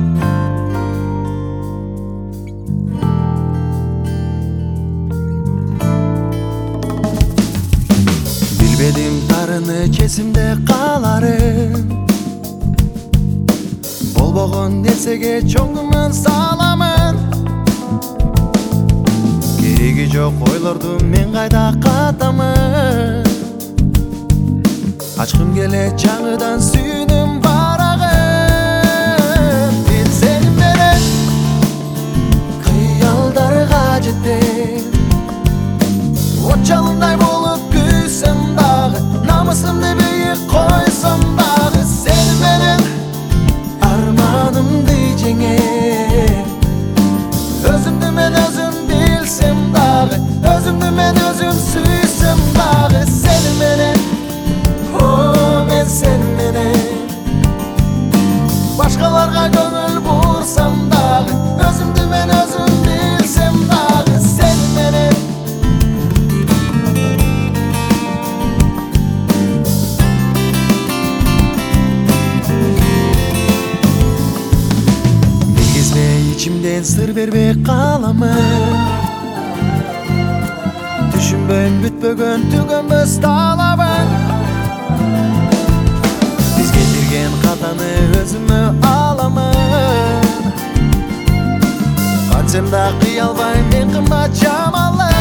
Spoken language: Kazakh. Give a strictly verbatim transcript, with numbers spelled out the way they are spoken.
Bilbedim tarını kesimde kalarım. Bolboğun nelsege çoğumun salamın. Keregi жоқ ойлордум мен кайда катамын. Ачкым келе жаңыдан сүйүнүм барагын. Мен сени менен кыялдарга жетем. От жалындай болуп күйсөм дагы, намысымды бийик койсом дагы, сени менен арманымды жеңем. Өзүмдү мен өзүм билсем дагы, өзүмдү мен өзүм сүйсөм дагы, сени менен, о мен сени менен. Башкаларга көңүл бурсам дагы, өзүмдү мен өзүм билсем дагы, сени менен. İçimden sır berbe kalamın. Düşünböym bütbөгөн tügөнбөс талабын. Бизге берген катаны өзүмө аламын. Кантсем да кыя албайм мен кымбат жамалым.